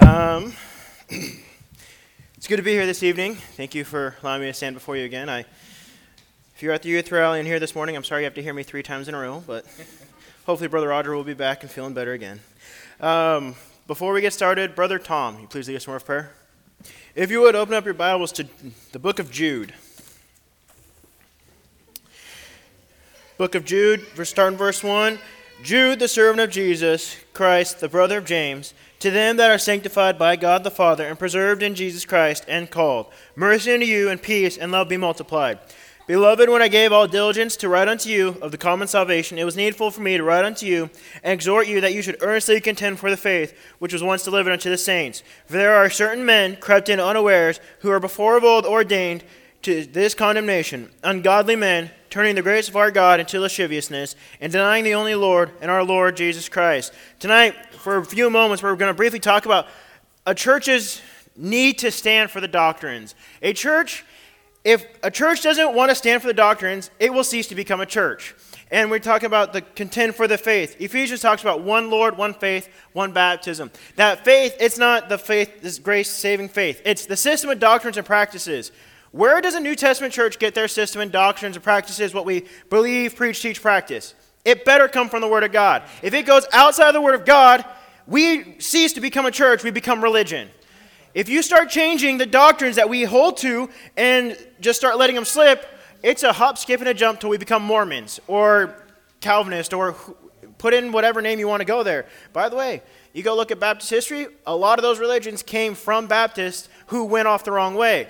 It's good to be here this evening. Thank you for allowing me to stand before you again. If you're at the youth rally and here this morning, I'm sorry you have to hear me 3 times in a row, but hopefully Brother Roger will be back and feeling better again. Before we get started, Brother Tom, you please lead us in a word of prayer. If you would, open up your Bibles to the book of Jude. Book of Jude, starting verse 1. Jude, the servant of Jesus Christ, the brother of James, to them that are sanctified by God the Father and preserved in Jesus Christ and called, mercy unto you and peace and love be multiplied. Beloved, when I gave all diligence to write unto you of the common salvation, it was needful for me to write unto you and exhort you that you should earnestly contend for the faith which was once delivered unto the saints. For there are certain men crept in unawares, who are before of old ordained to this condemnation, ungodly men, turning the grace of our God into lasciviousness, and denying the only Lord and our Lord Jesus Christ. Tonight, for a few moments, we're going to briefly talk about a church's need to stand for the doctrines. If a church doesn't want to stand for the doctrines, it will cease to become a church. And we're talking about the contend for the faith. Ephesians talks about one Lord, one faith, one baptism. That faith, it's not the faith, this grace-saving faith. It's the system of doctrines and practices. Where does a New Testament church get their system and doctrines and practices, what we believe, preach, teach, practice? It better come from the Word of God. If it goes outside of the Word of God, we cease to become a church, we become religion. If you start changing the doctrines that we hold to and just start letting them slip, it's a hop, skip, and a jump till we become Mormons or Calvinists or put in whatever name you want to go there. By the way, you go look at Baptist history, a lot of those religions came from Baptists who went off the wrong way.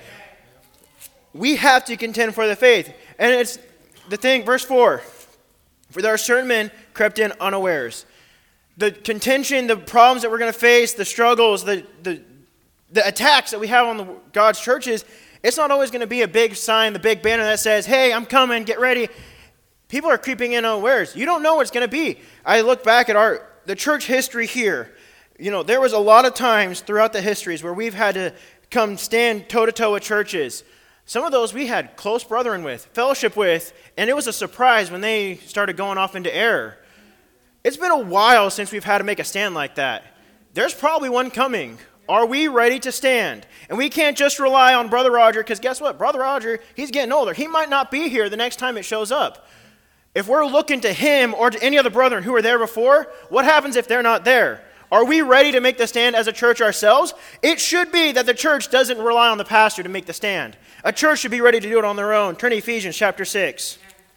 We have to contend for the faith. And it's the thing, verse 4. For there are certain men crept in unawares. The contention, the problems that we're going to face, the struggles, the attacks that we have on God's churches, it's not always going to be a big sign, the big banner that says, hey, I'm coming, get ready. People are creeping in unawares. You don't know what it's going to be. I look back at the church history here. You know, there was a lot of times throughout the histories where we've had to come stand toe-to-toe with churches. Some of those we had close brethren with, fellowship with, and it was a surprise when they started going off into error. It's been a while since we've had to make a stand like that. There's probably one coming. Are we ready to stand? And we can't just rely on Brother Roger, because guess what? Brother Roger, he's getting older. He might not be here the next time it shows up. If we're looking to him or to any other brethren who were there before, what happens if they're not there? Are we ready to make the stand as a church ourselves? It should be that the church doesn't rely on the pastor to make the stand. A church should be ready to do it on their own. Turn to Ephesians chapter 6.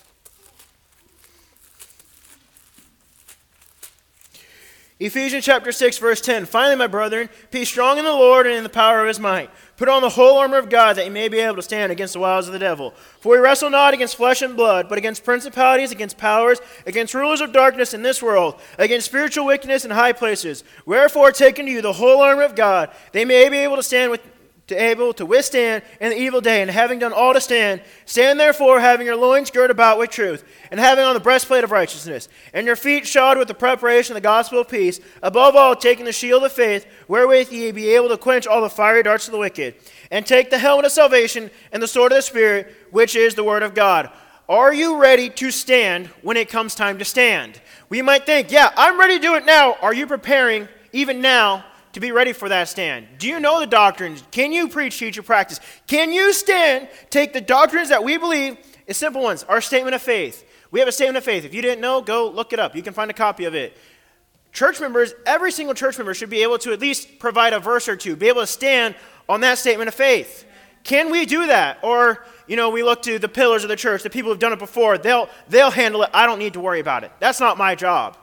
Ephesians chapter 6, verse 10. Finally, my brethren, be strong in the Lord and in the power of his might. Put on the whole armor of God, that you may be able to stand against the wiles of the devil. For we wrestle not against flesh and blood, but against principalities, against powers, against rulers of darkness in this world, against spiritual wickedness in high places. Wherefore, take unto you the whole armor of God, they may be able to withstand in the evil day, and having done all to stand, stand therefore, having your loins girt about with truth, and having on the breastplate of righteousness, and your feet shod with the preparation of the gospel of peace, above all taking the shield of faith, wherewith ye be able to quench all the fiery darts of the wicked, and take the helmet of salvation and the sword of the Spirit, which is the word of God. Are you ready to stand when it comes time to stand? We might think, yeah, I'm ready to do it now. Are you preparing even now to be ready for that stand? Do you know the doctrines? Can you preach, teach, or practice? Can you stand, take the doctrines that we believe, as simple ones, our statement of faith. We have a statement of faith. If you didn't know, go look it up. You can find a copy of it. Church members, every single church member should be able to at least provide a verse or two, be able to stand on that statement of faith. Can we do that? Or, we look to the pillars of the church, the people who've done it before. They'll handle it. I don't need to worry about it. That's not my job.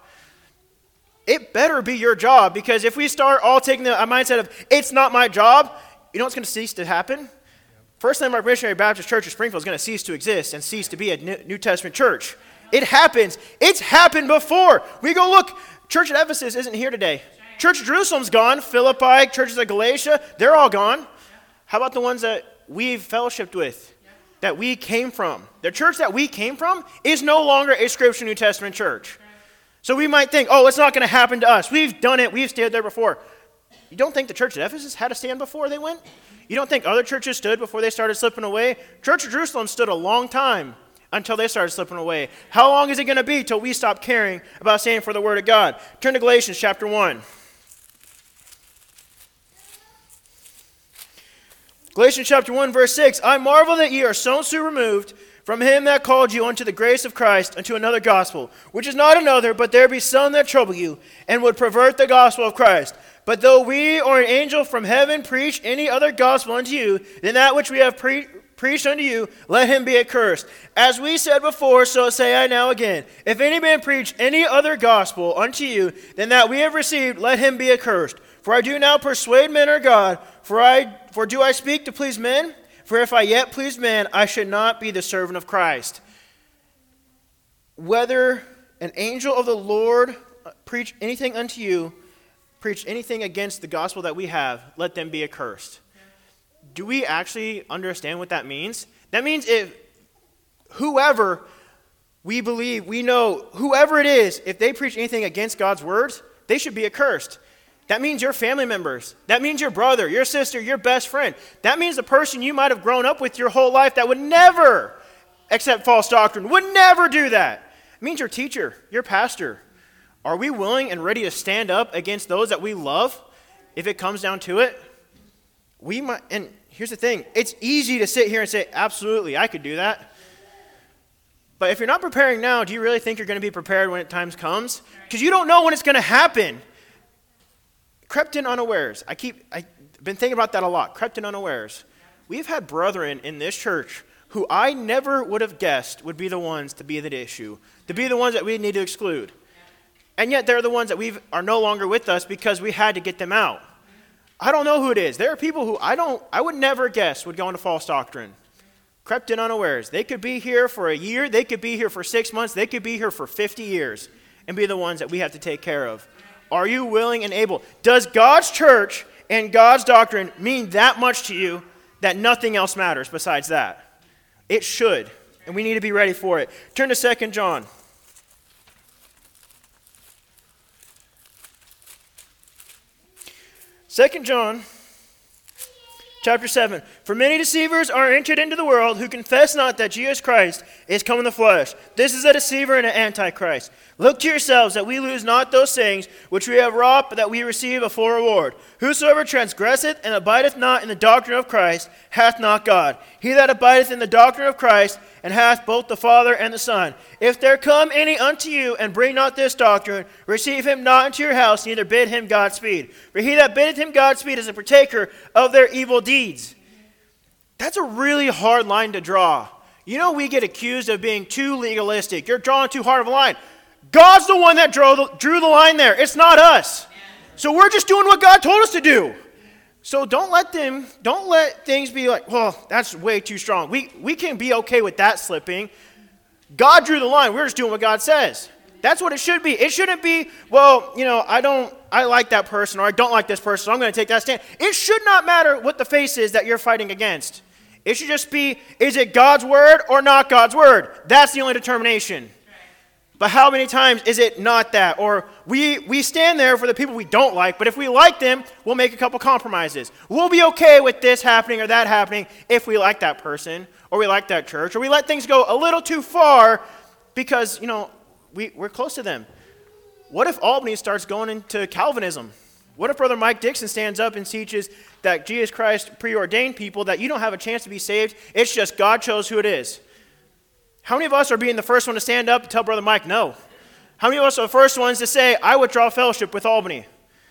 It better be your job, because if we start all taking the mindset of, it's not my job, you know what's going to cease to happen? First Landmark Missionary Baptist Church of Springfield is going to cease to exist and cease to be a New Testament church. It happens. It's happened before. We go look, Church at Ephesus isn't here today. Church of Jerusalem's gone. Philippi, churches of Galatia, they're all gone. How about the ones that we've fellowshipped with, that we came from? The church that we came from is no longer a Scripture New Testament church. So we might think, it's not going to happen to us. We've done it. We've stayed there before. You don't think the church at Ephesus had to stand before they went? You don't think other churches stood before they started slipping away? Church of Jerusalem stood a long time until they started slipping away. How long is it going to be till we stop caring about standing for the Word of God? Turn to Galatians chapter 1. Galatians chapter 1, verse 6, I marvel that ye are so soon removed from him that called you unto the grace of Christ, unto another gospel, which is not another, but there be some that trouble you, and would pervert the gospel of Christ. But though we or an angel from heaven preach any other gospel unto you than that which we have preached unto you, let him be accursed. As we said before, so say I now again. If any man preach any other gospel unto you than that we have received, let him be accursed. For I do now persuade men or God, for do I speak to please men? For if I yet pleased man, I should not be the servant of Christ. Whether an angel of the Lord preach anything unto you, preach anything against the gospel that we have, let them be accursed. Do we actually understand what that means? That means if whoever we believe, we know, whoever it is, if they preach anything against God's words, they should be accursed. That means your family members. That means your brother, your sister, your best friend. That means the person you might have grown up with your whole life that would never accept false doctrine, would never do that. It means your teacher, your pastor. Are we willing and ready to stand up against those that we love if it comes down to it? We might, and here's the thing, it's easy to sit here and say, absolutely, I could do that. But if you're not preparing now, do you really think you're going to be prepared when times comes? Because you don't know when it's going to happen. Crept in unawares. I've been thinking about that a lot. Crept in unawares. We've had brethren in this church who I never would have guessed would be the ones to be the issue, to be the ones that we need to exclude. And yet they're the ones that are no longer with us because we had to get them out. I don't know who it is. There are people who I would never guess would go into false doctrine. Crept in unawares. They could be here for a year. They could be here for 6 months. They could be here for 50 years and be the ones that we have to take care of. Are you willing and able? Does God's church and God's doctrine mean that much to you that nothing else matters besides that? It should, and we need to be ready for it. Turn to 2 John. 2 John chapter 7. For many deceivers are entered into the world who confess not that Jesus Christ is come in the flesh. This is a deceiver and an antichrist. Look to yourselves that we lose not those things which we have wrought, but that we receive a full reward. Whosoever transgresseth and abideth not in the doctrine of Christ hath not God. He that abideth in the doctrine of Christ and hath both the Father and the Son. If there come any unto you and bring not this doctrine, receive him not into your house, neither bid him Godspeed. For he that biddeth him Godspeed is a partaker of their evil deeds. That's a really hard line to draw. You know, we get accused of being too legalistic. You're drawing too hard of a line. God's the one that drew the line there. It's not us. So we're just doing what God told us to do. So don't let things be like, well, that's way too strong. We can be okay with that slipping. God drew the line. We're just doing what God says. That's what it should be. It shouldn't be, well, I like that person or I don't like this person, so I'm going to take that stand. It should not matter what the face is that you're fighting against. It should just be, is it God's word or not God's word? That's the only determination. But how many times is it not that? Or we stand there for the people we don't like, but if we like them, we'll make a couple compromises. We'll be okay with this happening or that happening if we like that person or we like that church, or we let things go a little too far because, we're close to them. What if Albany starts going into Calvinism? What if Brother Mike Dixon stands up and teaches that Jesus Christ preordained people, that you don't have a chance to be saved, it's just God chose who it is? How many of us are being the first one to stand up and tell Brother Mike no? How many of us are the first ones to say, I withdraw fellowship with Albany?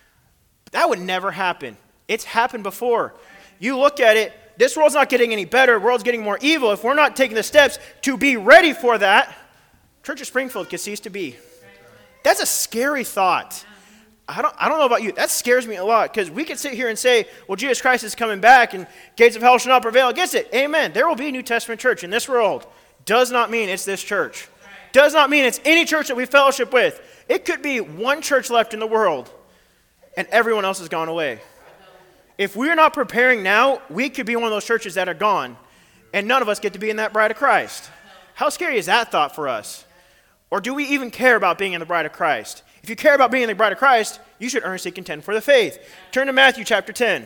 That would never happen. It's happened before. You look at it, this world's not getting any better, the world's getting more evil. If we're not taking the steps to be ready for that, Church of Springfield could cease to be. That's a scary thought. I don't know about you. That scares me a lot because we could sit here and say, well, Jesus Christ is coming back and gates of hell shall not prevail against it. Amen. There will be a New Testament church in this world. Does not mean it's this church. Does not mean it's any church that we fellowship with. It could be one church left in the world and everyone else has gone away. If we're not preparing now, we could be one of those churches that are gone and none of us get to be in that bride of Christ. How scary is that thought for us? Or do we even care about being in the bride of Christ? If you care about being in the bride of Christ, you should earnestly contend for the faith. Turn to Matthew chapter 10.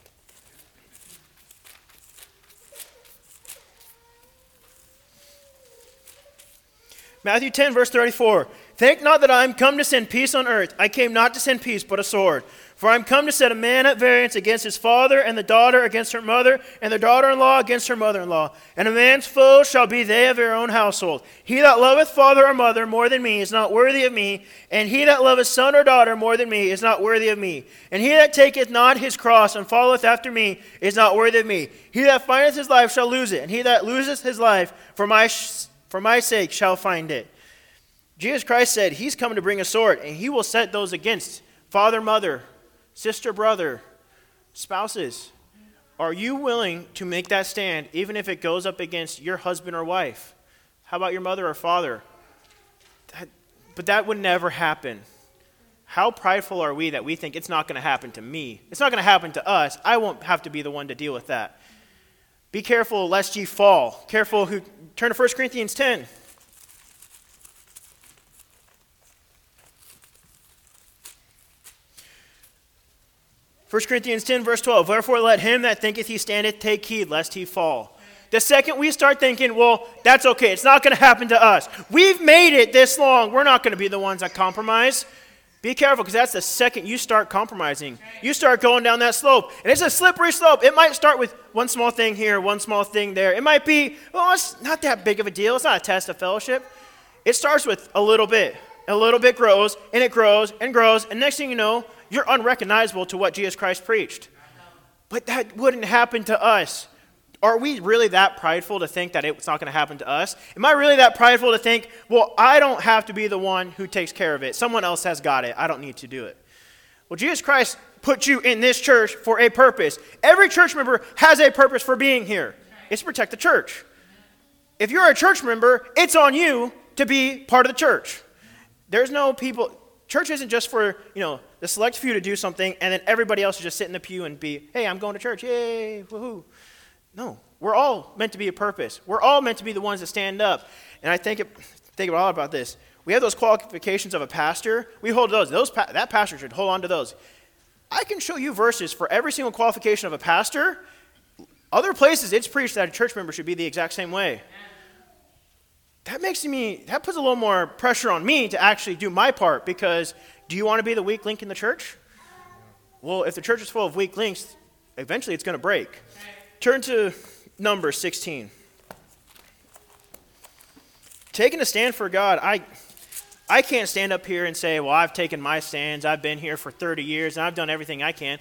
Matthew 10, verse 34. Think not that I am come to send peace on earth. I came not to send peace, but a sword. For I am come to set a man at variance against his father, and the daughter against her mother, and the daughter-in-law against her mother-in-law. And a man's foes shall be they of their own household. He that loveth father or mother more than me is not worthy of me, and he that loveth son or daughter more than me is not worthy of me. And he that taketh not his cross and followeth after me is not worthy of me. He that findeth his life shall lose it, and he that loseth his life for my sake shall find it. Jesus Christ said he's coming to bring a sword, and he will set those against father, mother, sister, brother, spouses. Are you willing to make that stand even if it goes up against your husband or wife? How about your mother or father? But that would never happen. How prideful are we that we think it's not going to happen to me? It's not going to happen to us. I won't have to be the one to deal with that. Be careful lest ye fall. Careful who turn to 1 Corinthians 10. 1 Corinthians 10, verse 12, wherefore let him that thinketh he standeth take heed lest he fall. The second we start thinking, well, that's okay, it's not going to happen to us. We've made it this long, we're not going to be the ones that compromise. Be careful, because that's the second you start compromising. You start going down that slope, and it's a slippery slope. It might start with one small thing here, one small thing there. It might be, well, it's not that big of a deal. It's not a test of fellowship. It starts with a little bit. A little bit grows, and it grows, and grows, and next thing you know, you're unrecognizable to what Jesus Christ preached. But that wouldn't happen to us. Are we really that prideful to think that it's not going to happen to us? Am I really that prideful to think, well, I don't have to be the one who takes care of it. Someone else has got it. I don't need to do it. Well, Jesus Christ put you in this church for a purpose. Every church member has a purpose for being here. It's to protect the church. If you're a church member, it's on you to be part of the church. There's no people, church isn't just for, the select few to do something and then everybody else to just sit in the pew and be, hey, I'm going to church, yay, woohoo. No, we're all meant to be a purpose. We're all meant to be the ones that stand up. And I think a lot about this. We have those qualifications of a pastor. We hold those. That pastor should hold on to those. I can show you verses for every single qualification of a pastor. Other places it's preached that a church member should be the exact same way. That puts a little more pressure on me to actually do my part, because do you want to be the weak link in the church? Well, if the church is full of weak links, eventually it's going to break. Turn to Numbers 16. Taking a stand for God, I can't stand up here and say, well, I've taken my stands, I've been here for 30 years, and I've done everything I can.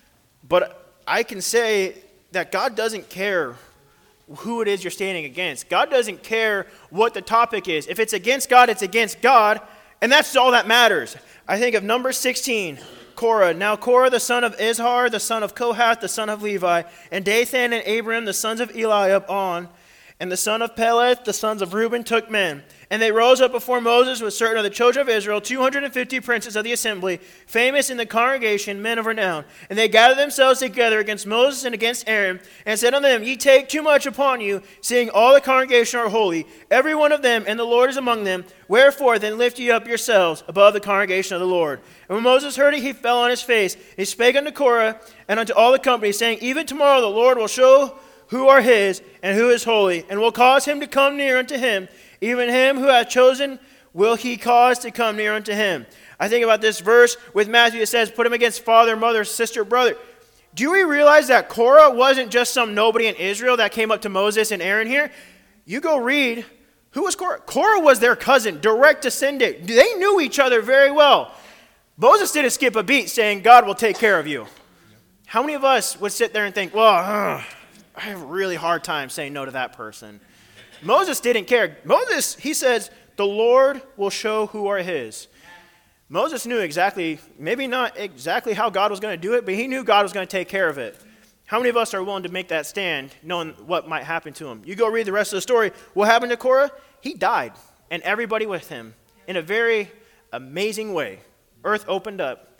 But I can say that God doesn't care who it is you're standing against. God doesn't care what the topic is. If it's against God, it's against God, and that's all that matters. I think of Numbers 16, Korah. Now Korah, the son of Izhar, the son of Kohath, the son of Levi, and Dathan and Abiram, the sons of Eliab, on, and the son of Peleth, the sons of Reuben, took men. And they rose up before Moses with certain of the children of Israel, 250 princes of the assembly, famous in the congregation, men of renown. And they gathered themselves together against Moses and against Aaron, and said unto them, Ye take too much upon you, seeing all the congregation are holy, every one of them, and the Lord is among them. Wherefore then lift ye up yourselves above the congregation of the Lord. And when Moses heard it, he fell on his face. He spake unto Korah and unto all the company, saying, Even tomorrow the Lord will show who are his, and who is holy, and will cause him to come near unto him. Even him who hath chosen will he cause to come near unto him. I think about this verse with Matthew. It says, put him against father, mother, sister, brother. Do we realize that Korah wasn't just some nobody in Israel that came up to Moses and Aaron here? You go read, who was Korah? Korah was their cousin, direct descendant. They knew each other very well. Moses didn't skip a beat saying, God will take care of you. How many of us would sit there and think, well, I have a really hard time saying no to that person? Moses didn't care. Moses, he says, the Lord will show who are his. Moses knew exactly, maybe not exactly how God was going to do it, but he knew God was going to take care of it. How many of us are willing to make that stand, knowing what might happen to him? You go read the rest of the story. What happened to Korah? He died, and everybody with him, in a very amazing way. Earth opened up.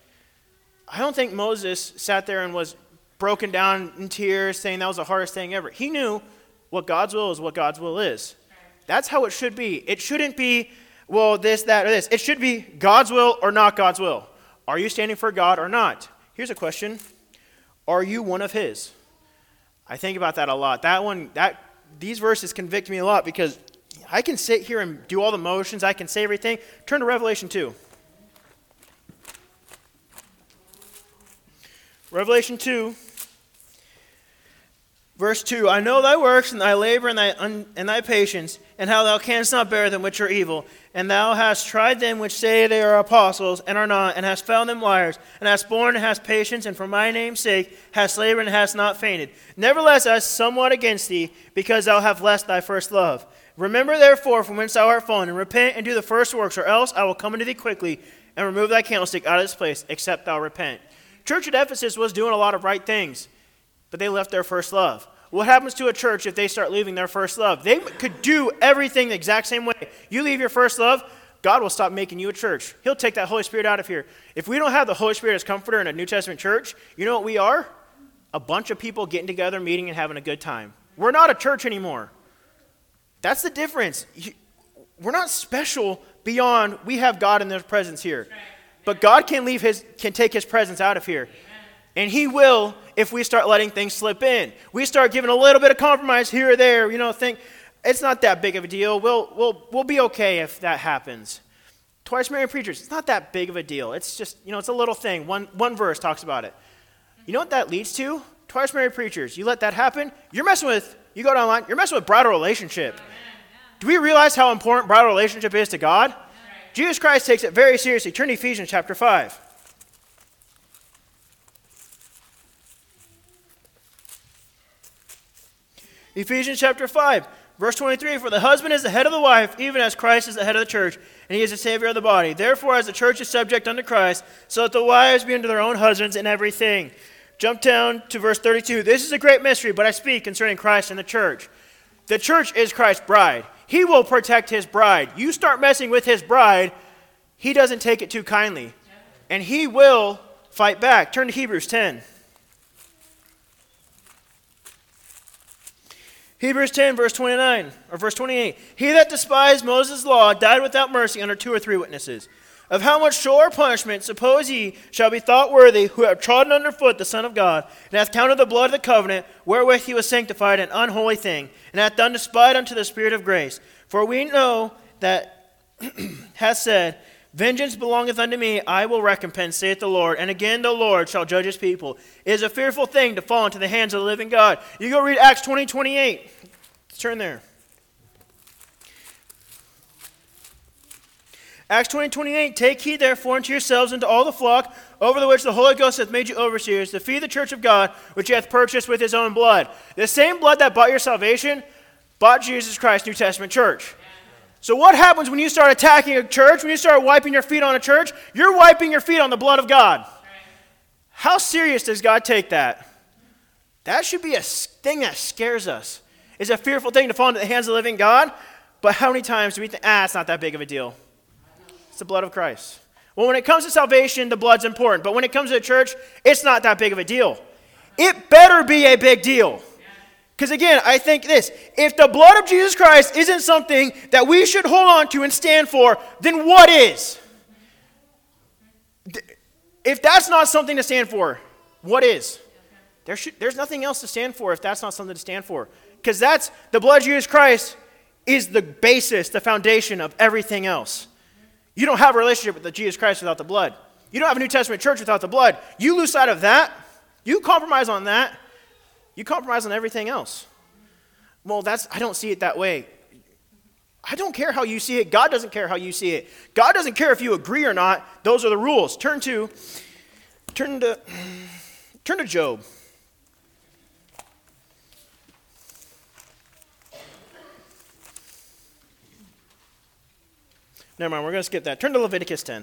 I don't think Moses sat there and was broken down in tears, saying that was the hardest thing ever. He knew what God's will is what God's will is. That's how it should be. It shouldn't be, well, this, that, or this. It should be God's will or not God's will. Are you standing for God or not? Here's a question. Are you one of his? I think about that a lot. These verses convict me a lot, because I can sit here and do all the motions. I can say everything. Turn to Revelation 2. Revelation 2, verse 2. I know thy works, and thy labor, and thy patience, and how thou canst not bear them which are evil. And thou hast tried them which say they are apostles, and are not, and hast found them liars, and hast borne, and hast patience, and for my name's sake hast labored, and hast not fainted. Nevertheless, I was somewhat against thee, because thou hast left thy first love. Remember therefore from whence thou art fallen, and repent, and do the first works, or else I will come unto thee quickly, and remove thy candlestick out of this place, except thou repent. Church at Ephesus was doing a lot of right things, but they left their first love. What happens to a church if they start leaving their first love? They could do everything the exact same way. You leave your first love, God will stop making you a church. He'll take that Holy Spirit out of here. If we don't have the Holy Spirit as comforter in a New Testament church, you know what we are? A bunch of people getting together, meeting, and having a good time. We're not a church anymore. That's the difference. We're not special beyond we have God in His presence here. But God can take His presence out of here. And He will if we start letting things slip in. We start giving a little bit of compromise here or there, think it's not that big of a deal. We'll be okay if that happens. Twice married preachers, it's not that big of a deal. It's just, it's a little thing. One verse talks about it. You know what that leads to? Twice married preachers, you let that happen, you go online, you're messing with bridal relationship. Do we realize how important bridal relationship is to God? Jesus Christ takes it very seriously. Turn to Ephesians chapter 5. Ephesians chapter 5, verse 23, for the husband is the head of the wife, even as Christ is the head of the church, and he is the Savior of the body. Therefore, as the church is subject unto Christ, so let the wives be unto their own husbands in everything. Jump down to verse 32. This is a great mystery, but I speak concerning Christ and the church. The church is Christ's bride. He will protect his bride. You start messing with his bride, he doesn't take it too kindly. And he will fight back. Turn to Hebrews 10. Hebrews 10, verse 29, or verse 28. He that despised Moses' law died without mercy under 2 or 3 witnesses. Of how much sore punishment, suppose ye, shall be thought worthy, who have trodden under foot the Son of God, and hath counted the blood of the covenant, wherewith he was sanctified, an unholy thing, and hath done despite unto the Spirit of grace. For we know that hath said, vengeance belongeth unto me, I will recompense, saith the Lord. And again the Lord shall judge his people. It is a fearful thing to fall into the hands of the living God. You go read Acts 20:28. Let's turn there. Acts 20:28. Take heed therefore unto yourselves and to all the flock, over the which the Holy Ghost hath made you overseers, to feed the church of God, which he hath purchased with his own blood. The same blood that bought your salvation bought Jesus Christ, New Testament church. So what happens when you start attacking a church, when you start wiping your feet on a church? You're wiping your feet on the blood of God. How serious does God take that? That should be a thing that scares us. It's a fearful thing to fall into the hands of the living God, but how many times do we think, it's not that big of a deal? It's the blood of Christ. Well, when it comes to salvation, the blood's important, but when it comes to the church, it's not that big of a deal. It better be a big deal. Because again, I think this, if the blood of Jesus Christ isn't something that we should hold on to and stand for, then what is? If that's not something to stand for, what is? There's nothing else to stand for if that's not something to stand for. Because the blood of Jesus Christ is the basis, the foundation of everything else. You don't have a relationship with Jesus Christ without the blood. You don't have a New Testament church without the blood. You lose sight of that, you compromise on that, you compromise on everything else. Well, I don't see it that way. I don't care how you see it. God doesn't care how you see it. God doesn't care if you agree or not. Those are the rules. Turn to Job. Never mind, we're going to skip that. Turn to Leviticus 10.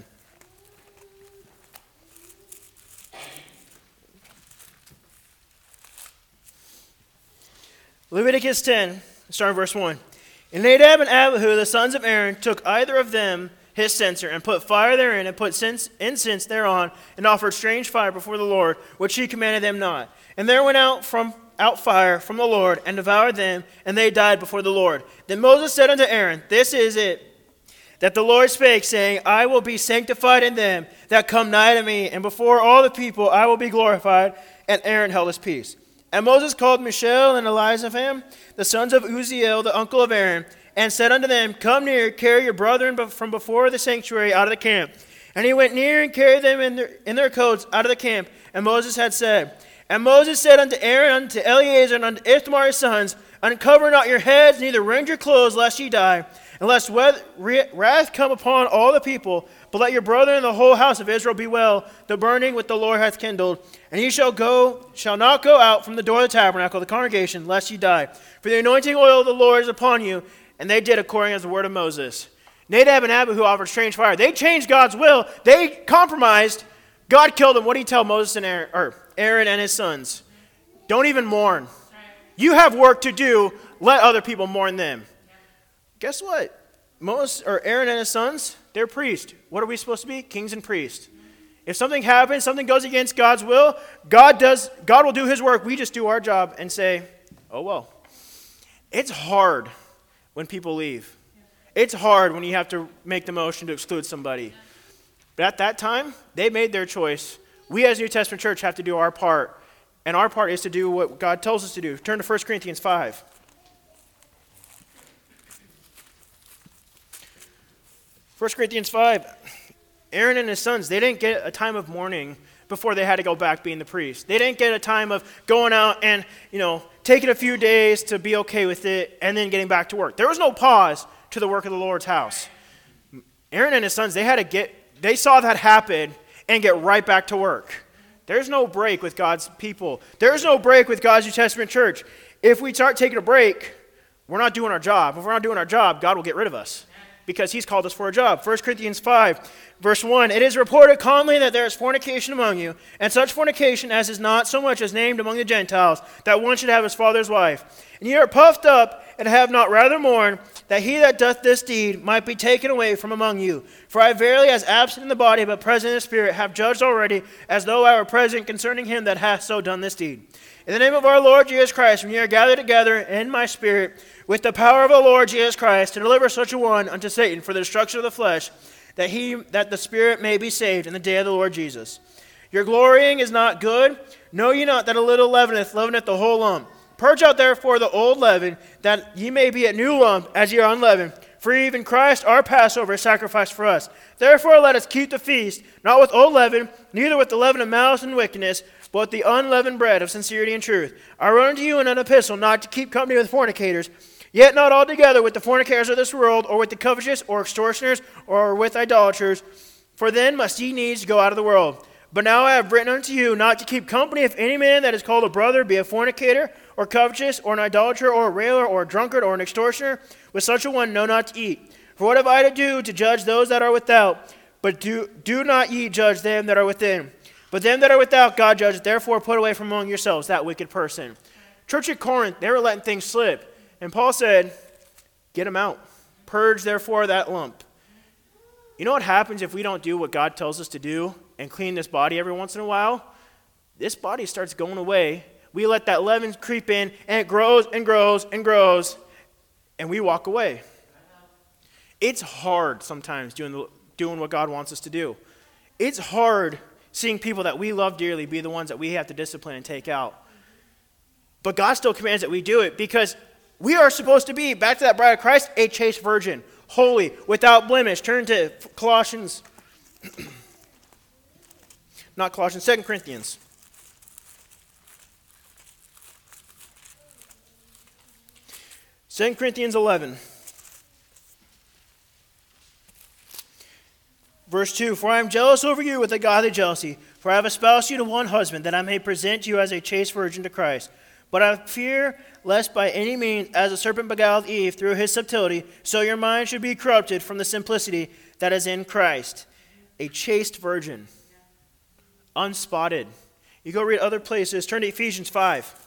Leviticus 10, starting verse 1. And Nadab and Abihu, the sons of Aaron, took either of them his censer, and put fire therein, and put incense thereon, and offered strange fire before the Lord, which he commanded them not. And there went out fire from the Lord, and devoured them, and they died before the Lord. Then Moses said unto Aaron, This is it, that the Lord spake, saying, I will be sanctified in them that come nigh to me, and before all the people I will be glorified. And Aaron held his peace. And Moses called Mishael and Elizaphan, the sons of Uzziel, the uncle of Aaron, and said unto them, Come near, carry your brethren from before the sanctuary out of the camp. And he went near and carried them in their coats out of the camp. And Moses said unto Aaron, unto Eleazar, and unto Ithamar his sons, uncover not your heads, neither rend your clothes, lest ye die, and lest wrath come upon all the people. But let your brother and the whole house of Israel be well, the burning which the Lord hath kindled. And ye shall not go out from the door of the tabernacle of the congregation, lest ye die. For the anointing oil of the Lord is upon you. And they did according as the word of Moses. Nadab and Abihu offered strange fire. They changed God's will. They compromised. God killed them. What did he tell Moses and Aaron and his sons? Don't even mourn. You have work to do. Let other people mourn them. Guess what? Aaron and his sons, they're priests. What are we supposed to be? Kings and priests. If something happens, something goes against God's will, God will do his work. We just do our job and say, oh well. It's hard when people leave. It's hard when you have to make the motion to exclude somebody. But at that time, they made their choice. We as New Testament church have to do our part. And our part is to do what God tells us to do. Turn to 1 Corinthians 5. 1 Corinthians 5. Aaron and his sons, they didn't get a time of mourning before they had to go back being the priest. They didn't get a time of going out and, taking a few days to be okay with it and then getting back to work. There was no pause to the work of the Lord's house. Aaron and his sons, they saw that happen and get right back to work. There's no break with God's people. There's no break with God's New Testament church. If we start taking a break, we're not doing our job. If we're not doing our job, God will get rid of us because he's called us for a job. 1 Corinthians 5, verse 1, it is reported commonly that there is fornication among you, and such fornication as is not so much as named among the Gentiles, that one should have his father's wife. And ye are puffed up, and have not rather mourned, that he that doth this deed might be taken away from among you. For I verily, as absent in the body, but present in the spirit, have judged already, as though I were present concerning him that hath so done this deed. In the name of our Lord Jesus Christ, when ye are gathered together in my spirit, with the power of the Lord Jesus Christ, to deliver such a one unto Satan for the destruction of the flesh, that the spirit may be saved in the day of the Lord Jesus. Your glorying is not good. Know ye not that a little leaveneth the whole lump? Purge out therefore the old leaven, that ye may be a new lump, as ye are unleavened. For even Christ our Passover is sacrificed for us. Therefore let us keep the feast, not with old leaven, neither with the leaven of malice and wickedness, but with the unleavened bread of sincerity and truth. I run unto you in an epistle, not to keep company with fornicators, yet not altogether with the fornicators of this world, or with the covetous, or extortioners, or with idolaters, for then must ye needs go out of the world. But now I have written unto you not to keep company if any man that is called a brother be a fornicator, or covetous, or an idolater, or a railer, or a drunkard, or an extortioner. With such a one know not to eat. For what have I to do to judge those that are without? But do not ye judge them that are within. But them that are without God judgeth. Therefore put away from among yourselves that wicked person. Church at Corinth, they were letting things slip. And Paul said, get them out. Purge therefore that lump. You know what happens if we don't do what God tells us to do and clean this body every once in a while? This body starts going away. We let that leaven creep in, and it grows and grows and grows, and we walk away. It's hard sometimes doing what God wants us to do. It's hard seeing people that we love dearly be the ones that we have to discipline and take out. But God still commands that we do it because we are supposed to be, back to that bride of Christ, a chaste virgin, holy, without blemish. Turn to Colossians, not Colossians, 2 Corinthians. Second Corinthians 11. Verse 2, for I am jealous over you with a godly jealousy, for I have espoused you to one husband, that I may present you as a chaste virgin to Christ. But I fear lest by any means, as the serpent beguiled Eve through his subtlety, so your mind should be corrupted from the simplicity that is in Christ. A chaste virgin, unspotted. You go read other places. Turn to Ephesians 5.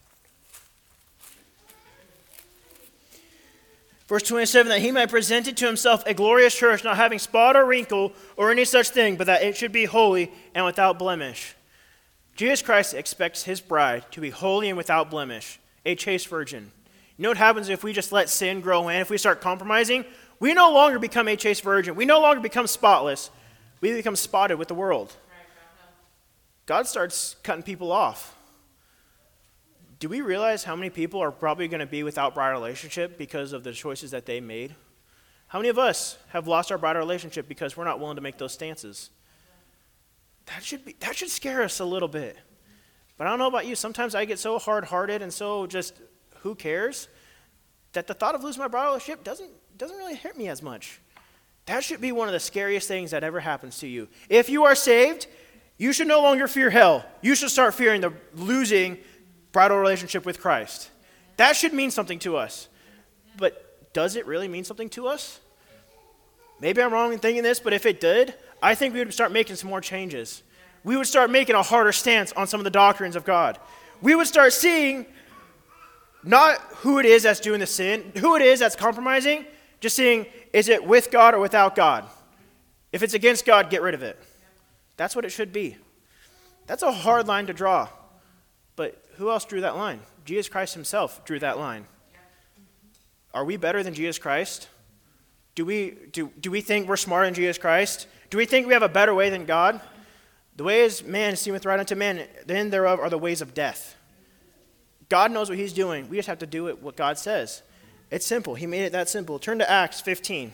Verse 27, that he might present it to himself a glorious church, not having spot or wrinkle or any such thing, but that it should be holy and without blemish. Jesus Christ expects his bride to be holy and without blemish, a chaste virgin. You know what happens if we just let sin grow in? If we start compromising, we no longer become a chaste virgin. We no longer become spotless. We become spotted with the world. God starts cutting people off. Do we realize how many people are probably going to be without bridal relationship because of the choices that they made? How many of us have lost our bridal relationship because we're not willing to make those stances? That should scare us a little bit. But I don't know about you. Sometimes I get so hard-hearted and so just who cares that the thought of losing my bridal relationship doesn't really hurt me as much. That should be one of the scariest things that ever happens to you. If you are saved, you should no longer fear hell. You should start fearing the losing bridal relationship with Christ. That should mean something to us. But does it really mean something to us? Maybe I'm wrong in thinking this, but if it did, I think we would start making some more changes. We would start making a harder stance on some of the doctrines of God. We would start seeing not who it is that's doing the sin, who it is that's compromising, just seeing, is it with God or without God? If it's against God, get rid of it. That's what it should be. That's a hard line to draw. But who else drew that line? Jesus Christ himself drew that line. Are we better than Jesus Christ? Do we think we're smarter than Jesus Christ? Do we think we have a better way than God? The ways man seemeth right unto man, the end thereof are the ways of death. God knows what he's doing. We just have to do it what God says. It's simple. He made it that simple. Turn to Acts 15.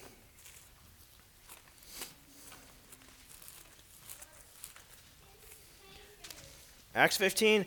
Acts 15,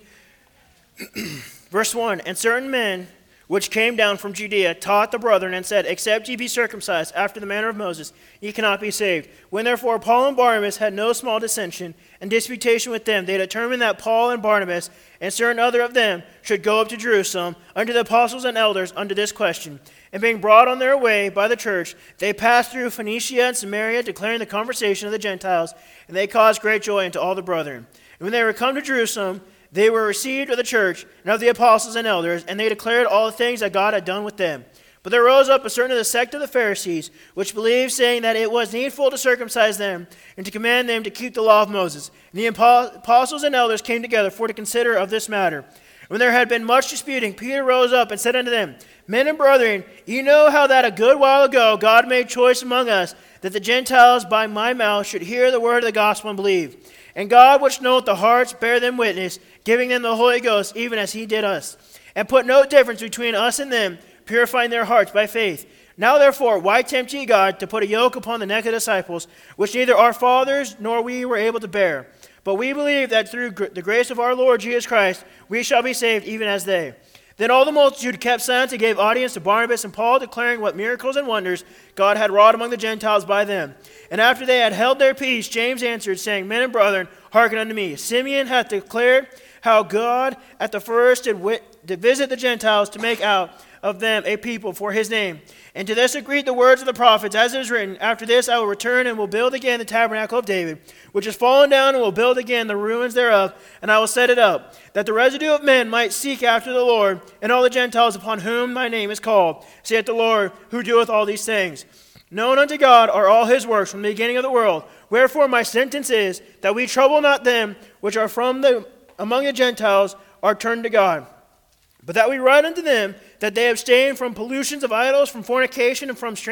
verse 1. And certain men which came down from Judea taught the brethren and said, except ye be circumcised after the manner of Moses, ye cannot be saved. When therefore Paul and Barnabas had no small dissension and disputation with them, they determined that Paul and Barnabas and certain other of them should go up to Jerusalem unto the apostles and elders unto this question. And being brought on their way by the church, they passed through Phoenicia and Samaria, declaring the conversation of the Gentiles, and they caused great joy unto all the brethren. And when they were come to Jerusalem, they were received of the church and of the apostles and elders, and they declared all the things that God had done with them. But there rose up a certain of the sect of the Pharisees, which believed, saying that it was needful to circumcise them, and to command them to keep the law of Moses. And the apostles and elders came together for to consider of this matter. When there had been much disputing, Peter rose up and said unto them, Men and brethren, ye know how that a good while ago God made choice among us, that the Gentiles by my mouth should hear the word of the gospel and believe. And God, which knoweth the hearts, bare them witness, giving them the Holy Ghost, even as he did us. And put no difference between us and them, purifying their hearts by faith. Now therefore, why tempt ye God to put a yoke upon the neck of disciples, which neither our fathers nor we were able to bear? But we believe that through the grace of our Lord Jesus Christ, we shall be saved even as they. Then all the multitude kept silence and gave audience to Barnabas and Paul, declaring what miracles and wonders God had wrought among the Gentiles by them. And after they had held their peace, James answered, saying, Men and brethren, hearken unto me. Simeon hath declared how God at the first did visit the Gentiles to make out of them a people for his name. And to this agreed the words of the prophets, as it is written, After this I will return and will build again the tabernacle of David, which is fallen down, and will build again the ruins thereof, and I will set it up, that the residue of men might seek after the Lord, and all the Gentiles upon whom my name is called, saith the Lord, who doeth all these things. Known unto God are all his works from the beginning of the world. Wherefore my sentence is, that we trouble not them which are among the Gentiles are turned to God. But that we write unto them that they abstain from pollutions of idols, from fornication, and from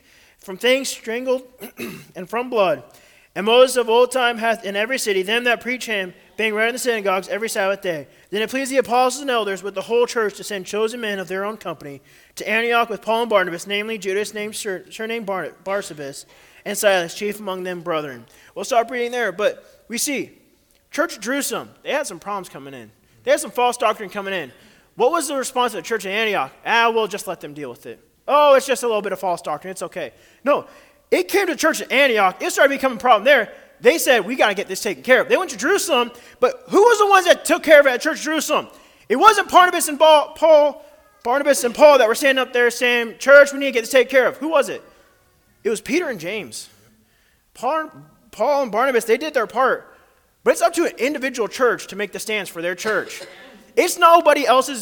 things strangled, and from blood. And Moses of old time hath in every city them that preach him, being read in the synagogues every Sabbath day. Then it pleased the apostles and elders with the whole church to send chosen men of their own company to Antioch with Paul and Barnabas, namely Judas, surnamed Barsabas, and Silas, chief among them brethren. We'll stop reading there, but we see Church of Jerusalem, they had some problems coming in. They had some false doctrine coming in. What was the response of the church in Antioch? We'll just let them deal with it. Oh, it's just a little bit of false doctrine. It's okay. No, it came to the church in Antioch. It started becoming a problem there. They said, we got to get this taken care of. They went to Jerusalem, but who was the ones that took care of it at Church of Jerusalem? It wasn't Barnabas and Paul that were standing up there saying, church, we need to get this taken care of. Who was it? It was Peter and James. Paul and Barnabas, they did their part. But it's up to an individual church to make the stance for their church. It's nobody else's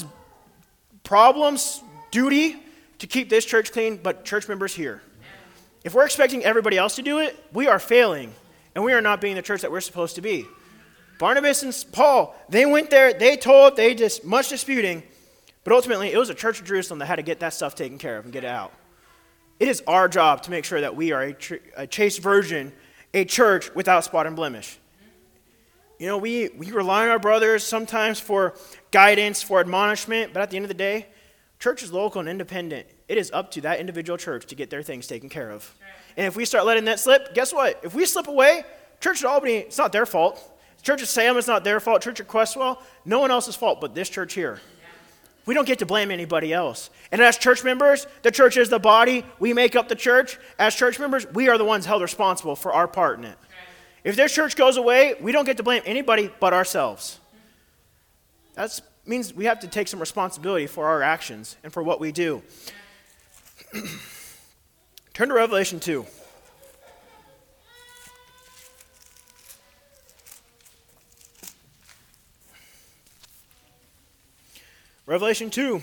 problems, duty to keep this church clean, but church members here. If we're expecting everybody else to do it, we are failing, and we are not being the church that we're supposed to be. Barnabas and Paul, they went there, they just much disputing, but ultimately it was the Church of Jerusalem that had to get that stuff taken care of and get it out. It is our job to make sure that we are a chaste virgin, a church without spot and blemish. You know, we rely on our brothers sometimes for guidance, for admonishment, but at the end of the day, Church is local and independent. It is up to that individual church to get their things taken care of. And if we start letting that slip, guess what? If we slip away, Church at Albany, it's not their fault. Church at Salem, it's not their fault. Church at Questwell, no one else's fault but this church here. We don't get to blame anybody else. And as church members, the church is the body. We make up the church. As church members, we are the ones held responsible for our part in it. If this church goes away, we don't get to blame anybody but ourselves. That means we have to take some responsibility for our actions and for what we do. Turn to Revelation 2. Revelation 2.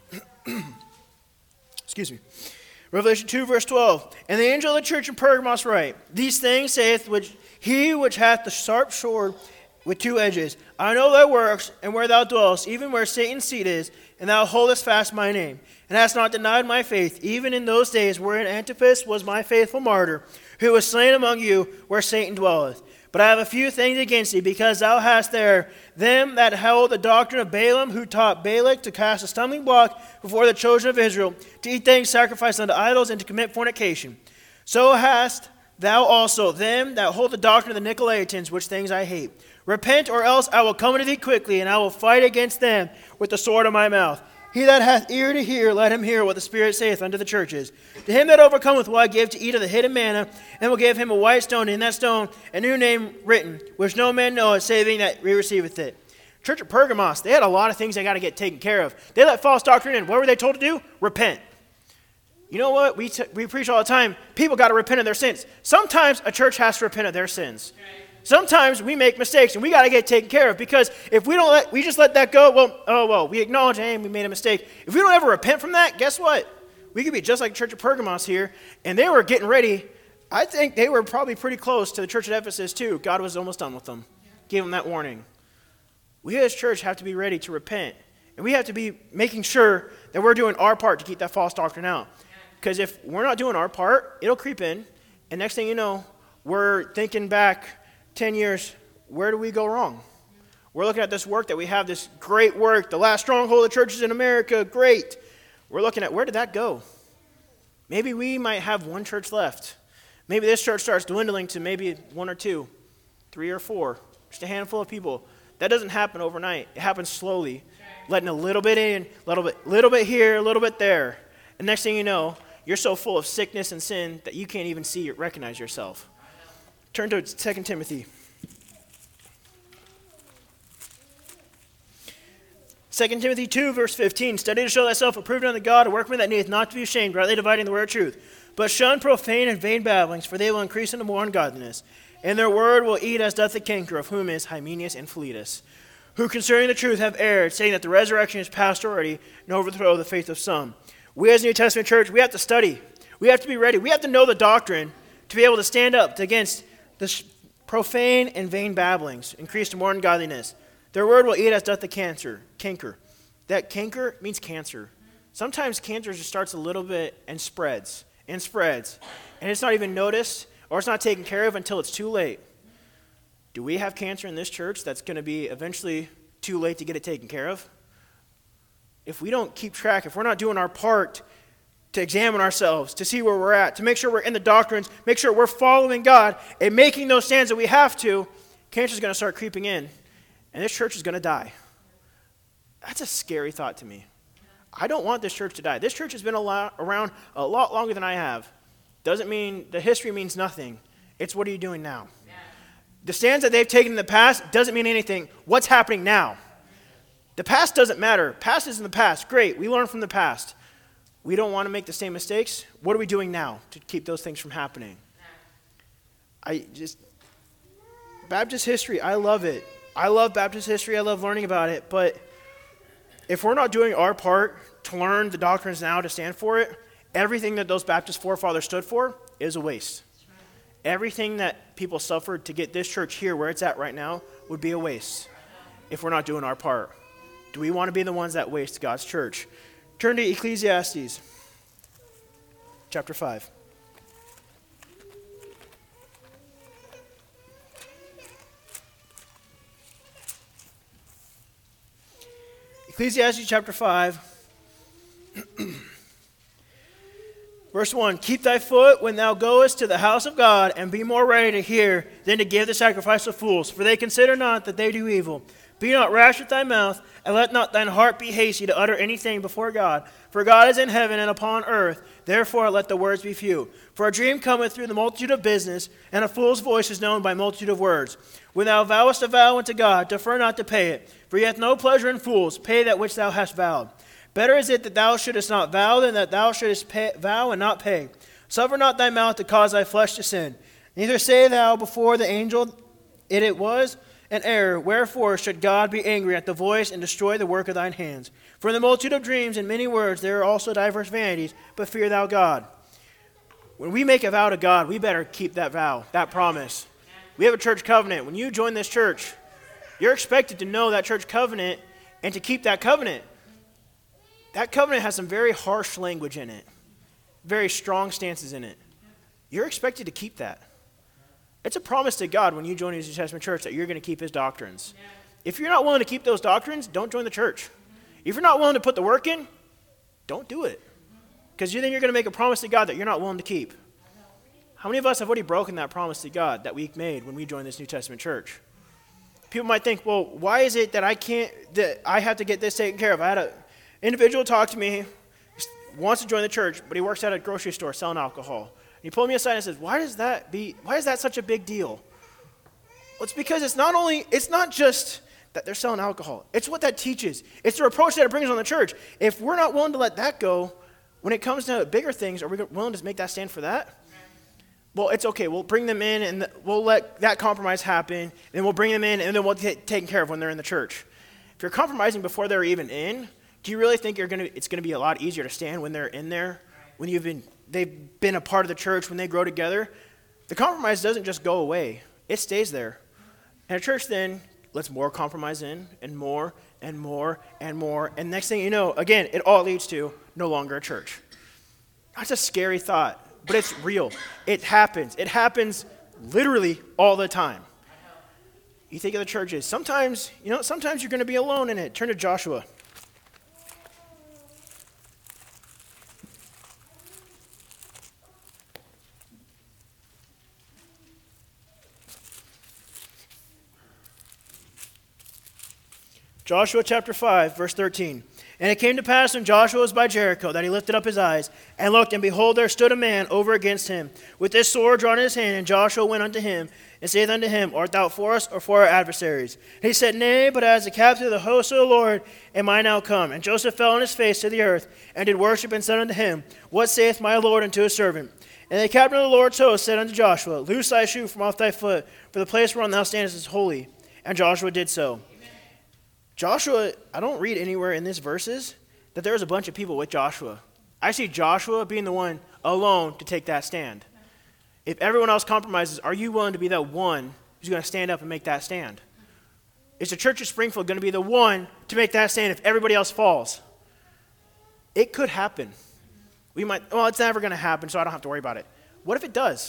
Excuse me. Revelation 2, verse 12. And the angel of the church in Pergamos write, These things saith he which hath the sharp sword with two edges. I know thy works, and where thou dwellest, even where Satan's seat is, and thou holdest fast my name, and hast not denied my faith, even in those days wherein Antipas was my faithful martyr, who was slain among you, where Satan dwelleth. But I have a few things against thee, because thou hast there them that held the doctrine of Balaam, who taught Balak to cast a stumbling block before the children of Israel, to eat things sacrificed unto idols, and to commit fornication. So hast thou also them that hold the doctrine of the Nicolaitans, which things I hate. Repent, or else I will come unto thee quickly, and I will fight against them with the sword of my mouth. He that hath ear to hear, let him hear what the Spirit saith unto the churches. To him that overcometh will I give to eat of the hidden manna, and will give him a white stone, and in that stone a new name written, which no man knoweth, saving that he receiveth it. Church of Pergamos, they had a lot of things they got to get taken care of. They let false doctrine in. What were they told to do? Repent. You know what? We preach all the time. People got to repent of their sins. Sometimes a church has to repent of their sins. Sometimes we make mistakes, and we got to get taken care of, because if we just let that go, we acknowledge, hey, we made a mistake. If we don't ever repent from that, guess what? We could be just like the Church of Pergamos here, and they were getting ready. I think they were probably pretty close to the church at Ephesus too. God was almost done with them. Gave them that warning. We as church have to be ready to repent, and we have to be making sure that we're doing our part to keep that false doctrine out. Because if we're not doing our part, it'll creep in, and next thing you know, we're thinking back 10 years, where do we go wrong? We're looking at this work that we have, this great work, the last stronghold of churches in America, great. We're looking at, where did that go? Maybe we might have one church left. Maybe this church starts dwindling to maybe 1 or 2, 3 or 4, just a handful of people. That doesn't happen overnight. It happens slowly, letting a little bit in, little bit here, a little bit there. And next thing you know, you're so full of sickness and sin that you can't even see or recognize yourself. Turn to 2 Timothy. 2 Timothy 2, verse 15. Study to show thyself approved unto God, a workman that needeth not to be ashamed, rightly dividing the word of truth. But shun profane and vain babblings, for they will increase into more ungodliness. And their word will eat as doth the canker, of whom is Hymenaeus and Philetus, who concerning the truth have erred, saying that the resurrection is past already, and overthrow the faith of some. We as New Testament church, we have to study. We have to be ready. We have to know the doctrine to be able to stand up against the profane and vain babblings, increase to more ungodliness. Their word will eat as doth the canker. That canker means cancer. Sometimes cancer just starts a little bit and spreads. And it's not even noticed, or it's not taken care of until it's too late. Do we have cancer in this church that's going to be eventually too late to get it taken care of? If we don't keep track, if we're not doing our part to examine ourselves, to see where we're at, to make sure we're in the doctrines, make sure we're following God, and making those stands that we have to, cancer is going to start creeping in, and this church is going to die. That's a scary thought to me. I don't want this church to die. This church has been around a lot longer than I have. Doesn't mean, the history means nothing. It's what are you doing now? The stands that they've taken in the past doesn't mean anything. What's happening now? The past doesn't matter. Past is in the past. Great, we learn from the past. We don't want to make the same mistakes. What are we doing now to keep those things from happening? Baptist history, I love it. I love Baptist history. I love learning about it. But if we're not doing our part to learn the doctrines now to stand for it, everything that those Baptist forefathers stood for is a waste. Everything that people suffered to get this church here where it's at right now would be a waste if we're not doing our part. Do we want to be the ones that waste God's church? Turn to Ecclesiastes, chapter 5. Ecclesiastes chapter 5, Verse 1, keep thy foot when thou goest to the house of God, and be more ready to hear than to give the sacrifice of fools, for they consider not that they do evil. Be not rash with thy mouth, and let not thine heart be hasty to utter anything before God. For God is in heaven and upon earth, therefore let the words be few. For a dream cometh through the multitude of business, and a fool's voice is known by multitude of words. When thou vowest a vow unto God, defer not to pay it, for he hath no pleasure in fools. Pay that which thou hast vowed. Better is it that thou shouldest not vow than that thou shouldest vow and not pay. Suffer not thy mouth to cause thy flesh to sin. Neither say thou before the angel, it was an error. Wherefore should God be angry at the voice and destroy the work of thine hands? For in the multitude of dreams and many words there are also diverse vanities, but fear thou God. When we make a vow to God, we better keep that vow, that promise. We have a church covenant. When you join this church, you're expected to know that church covenant and to keep that covenant. That covenant has some very harsh language in it, very strong stances in it. You're expected to keep that. It's a promise to God when you join His New Testament church that you're going to keep His doctrines. If you're not willing to keep those doctrines, don't join the church. If you're not willing to put the work in, don't do it. Because then you're going to make a promise to God that you're not willing to keep. How many of us have already broken that promise to God that we made when we joined this New Testament church? People might think, well, why is it that I have to get this taken care of? I had an individual talk to me, he wants to join the church, but he works at a grocery store selling alcohol. He pulled me aside and says, why is that such a big deal? Well, it's because it's not just that they're selling alcohol. It's what that teaches. It's the reproach that it brings on the church. If we're not willing to let that go, when it comes to bigger things, are we willing to make that stand for that? Well, it's okay. We'll bring them in, and we'll let that compromise happen, and we'll bring them in, and then we'll get taken care of when they're in the church. If you're compromising before they're even in, do you really think it's going to be a lot easier to stand when they're in there, when they've been a part of the church, when they grow together? The compromise doesn't just go away. It stays there. And a church then lets more compromise in, and more, and more, and more. And next thing you know, again, it all leads to no longer a church. That's a scary thought, but it's real. It happens. It happens literally all the time. You think of the churches. Sometimes you're going to be alone in it. Turn to Joshua. Joshua chapter 5, verse 13. And it came to pass when Joshua was by Jericho that he lifted up his eyes and looked, and behold, there stood a man over against him with his sword drawn in his hand. And Joshua went unto him and saith unto him, Art thou for us or for our adversaries? And he said, Nay, but as the captain of the host of the Lord am I now come. And Joseph fell on his face to the earth and did worship, and said unto him, What saith my Lord unto his servant? And the captain of the Lord's host said unto Joshua, Loose thy shoe from off thy foot, for the place whereon thou standest is holy. And Joshua did so. Joshua, I don't read anywhere in these verses that there was a bunch of people with Joshua. I see Joshua being the one alone to take that stand. If everyone else compromises, are you willing to be that one who's going to stand up and make that stand? Is the church of Springfield going to be the one to make that stand if everybody else falls? It could happen. It's never going to happen, so I don't have to worry about it. What if it does?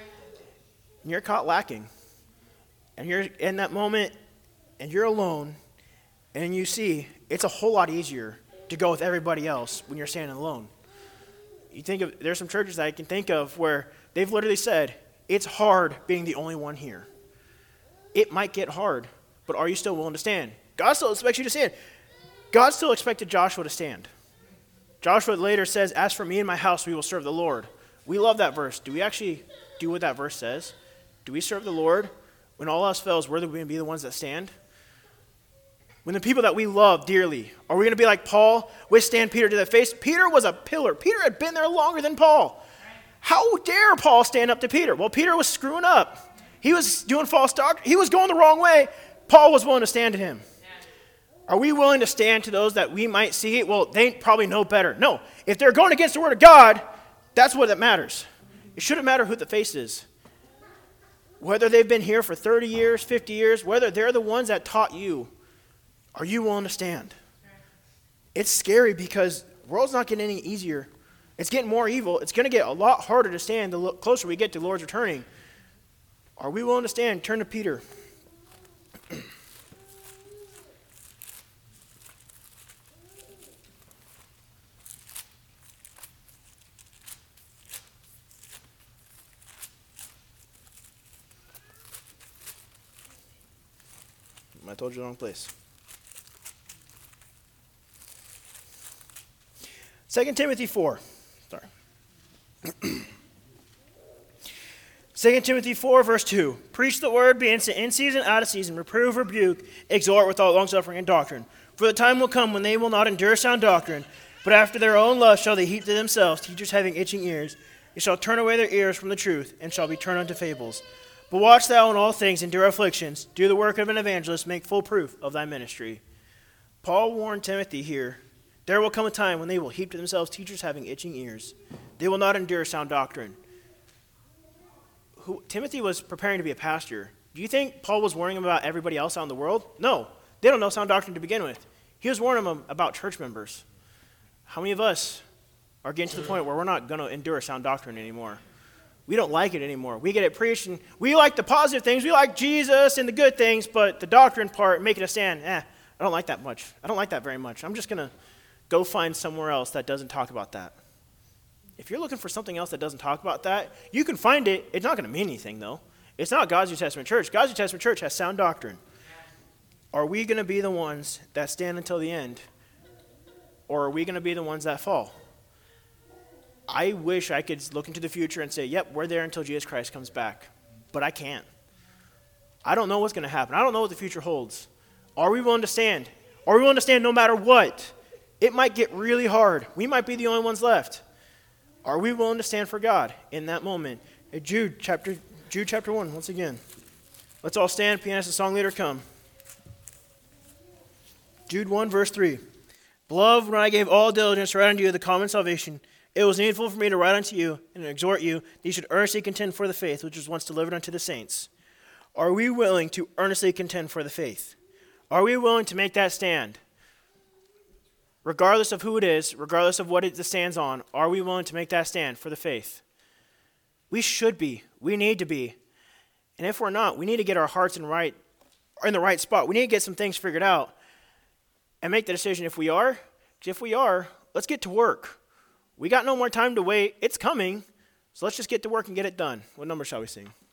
And you're caught lacking. And you're in that moment, and you're alone, and you see, it's a whole lot easier to go with everybody else when you're standing alone. There's some churches that I can think of where they've literally said, it's hard being the only one here. It might get hard, but are you still willing to stand? God still expects you to stand. God still expected Joshua to stand. Joshua later says, As for me and my house, we will serve the Lord. We love that verse. Do we actually do what that verse says? Do we serve the Lord? When all else fails, we're going to be the ones that stand? When the people that we love dearly, are we going to be like Paul, withstand Peter to the face? Peter was a pillar. Peter had been there longer than Paul. How dare Paul stand up to Peter? Well, Peter was screwing up. He was doing false doctrine. He was going the wrong way. Paul was willing to stand to him. Are we willing to stand to those that we might see? Well, they probably know better. No, if they're going against the word of God, that's what matters. It shouldn't matter who the face is. Whether they've been here for 30 years, 50 years, whether they're the ones that taught you, are you willing to stand? It's scary because the world's not getting any easier. It's getting more evil. It's going to get a lot harder to stand the closer we get to the Lord's returning. Are we willing to stand? Turn to Peter. I told you the wrong place. 2 Timothy 4. Sorry. 2 Timothy 4, verse 2. Preach the word, be instant in season, out of season, reprove, rebuke, exhort with all longsuffering and doctrine. For the time will come when they will not endure sound doctrine, but after their own lust shall they heap to themselves teachers having itching ears. They shall turn away their ears from the truth, and shall be turned unto fables. But watch thou in all things, endure afflictions, do the work of an evangelist, make full proof of thy ministry. Paul warned Timothy here, there will come a time when they will heap to themselves teachers having itching ears. They will not endure sound doctrine. Timothy was preparing to be a pastor. Do you think Paul was warning him about everybody else out in the world? No. They don't know sound doctrine to begin with. He was warning them about church members. How many of us are getting to the point where we're not going to endure sound doctrine anymore? We don't like it anymore. We get it preached, and we like the positive things. We like Jesus and the good things, but the doctrine part, making a stand, I don't like that much. I don't like that very much. I'm just going to go find somewhere else that doesn't talk about that. If you're looking for something else that doesn't talk about that, you can find it. It's not going to mean anything, though. It's not God's New Testament church. God's New Testament church has sound doctrine. Are we going to be the ones that stand until the end, or are we going to be the ones that fall? I wish I could look into the future and say, yep, we're there until Jesus Christ comes back, but I can't. I don't know what's going to happen. I don't know what the future holds. Are we willing to stand? Are we willing to stand no matter what? It might get really hard. We might be the only ones left. Are we willing to stand for God in that moment? Jude chapter 1, once again. Let's all stand. Pianist and song leader, come. Jude 1, verse 3. Beloved, when I gave all diligence to write unto you the common salvation, it was needful for me to write unto you and exhort you that you should earnestly contend for the faith which was once delivered unto the saints. Are we willing to earnestly contend for the faith? Are we willing to make that stand? Regardless of who it is, regardless of what it stands on, are we willing to make that stand for the faith? We should be. We need to be. And if we're not, we need to get our hearts in the right spot. We need to get some things figured out and make the decision if we are. Because if we are, let's get to work. We got no more time to wait. It's coming. So let's just get to work and get it done. What number shall we sing?